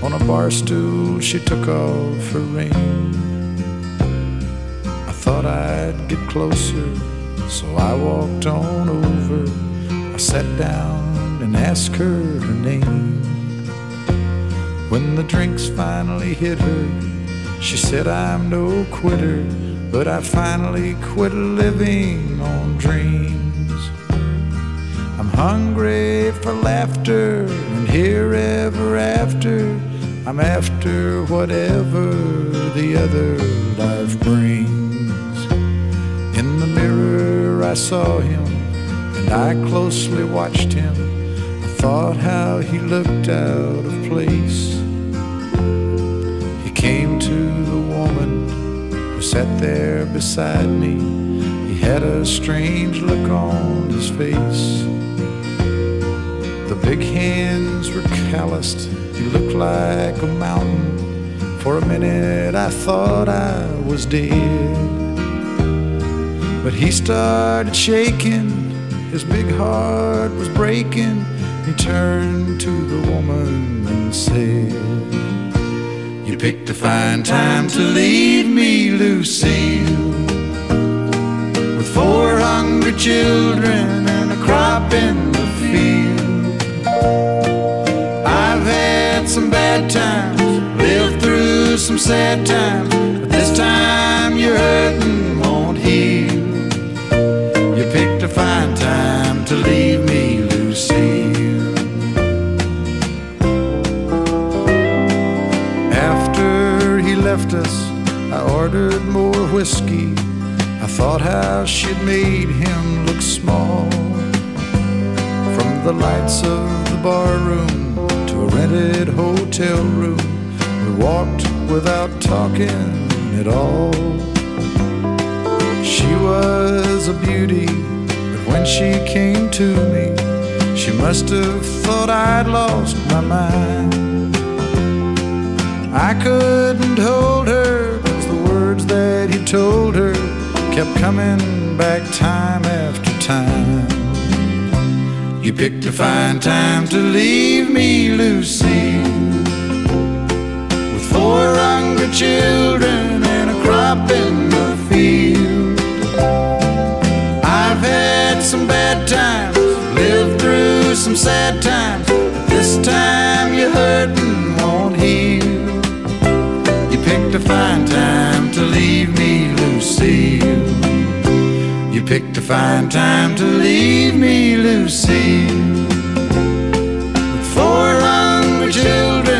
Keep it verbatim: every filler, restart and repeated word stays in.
On a bar stool she took off her ring. I thought I'd get closer, so I walked on over. I sat down and asked her her name. When the drinks finally hit her, she said, I'm no quitter, but I finally quit living on dreams. I'm hungry for laughter, and here ever after, I'm after whatever the other life brings. In the mirror I saw him, and I closely watched him. I thought how he looked out of place. He came to the woman who sat there beside me. He had a strange look on his face. The big hands were calloused. He looked like a mountain. For a minute I thought I was dead. But he started shaking, his big heart was breaking. He turned to the woman and said, you picked a fine time to leave me, Lucille, with four hungry children and a crop in the field. I've had some bad times, lived through some sad times, but this time your hurting won't heal. You picked a fine time to leave me, Lucille. After he left us, I ordered more whiskey. I thought how she'd made him look small. From the lights of the bar room to a rented hotel room, we walked without talking at all. She was a beauty, but when she came to me, she must have thought I'd lost my mind. I couldn't hold her, 'cause the words that he told her kept coming back time after time. You picked a fine time to leave me, Lucille, with four hungry children and a crop in the field. I've had some bad times, lived through some sad times, but this time your hurting won't heal. You picked a fine time to leave me, Lucille. You picked a fine time to leave me, Lucille, with four hungry children